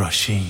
راشین.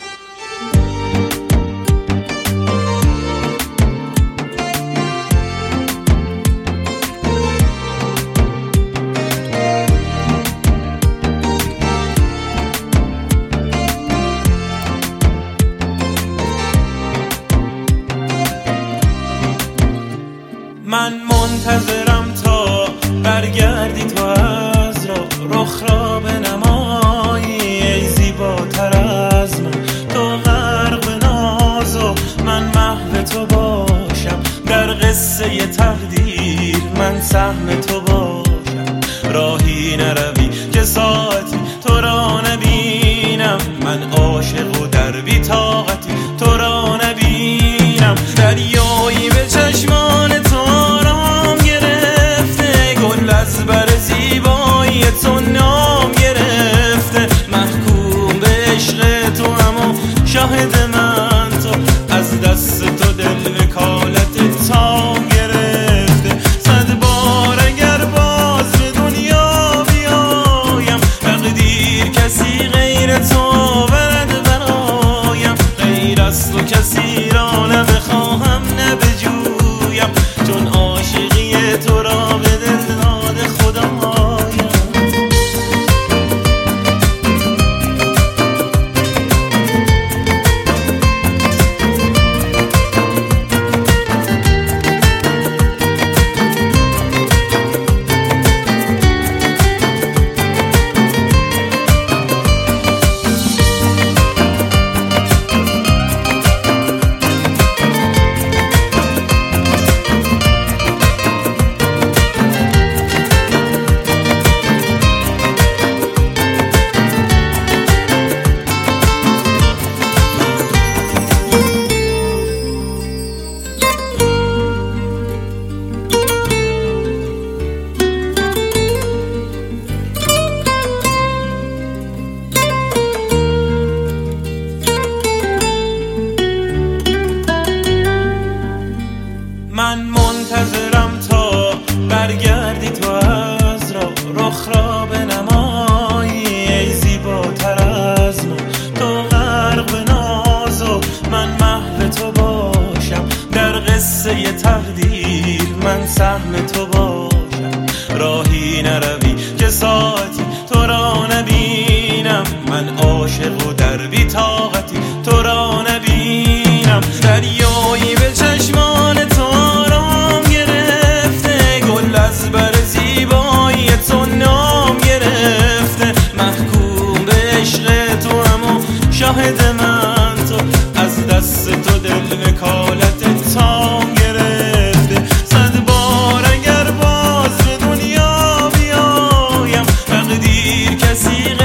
من منتظرم تا برگردی تو از رخ را بنمایی، ای زیباتر از من تو غرق به ناز و من محو تو باشم. در قصه تقدیر من سهم تو باشم. راهی نروی که ساعتی تو را نبینم، من عاشق و در بی طاقتی تو را نبینم. دریایی به چشمان تو آرام گرفته، گل از بر زیبایی تو نام گرفته. محکوم به عشق تو اما شاهد من تو، از دست تو دل وکالت تام گرفته. 100 بار اگر باز به دنیا بیایم، تقدیر کسی غیر تو آورد برایم. غیر از تو کسی را نبخواهم نه بجویم، چون عاشقی تو را به دل داد خدایم. من منتظرم تا برگردی تو از رخ را بنمایی، ای زیباتر از من تو غرق به ناز و من محو تو باشم. در قصه تقدیر من سهم تو باشم. راهی نروی که ساعتی تو را نبینم، من عاشق و در بی طاقتی تو را نبینم. دریایی به چشمان تو آرام گرفته، گل از بر زیبایی تو نام گرفته. محکوم به عشق تو اما شاهد من تو، از دست تو دل وکالت تام گرفته. 100 بار اگر باز به دنیا بیایم، تقدیر کسی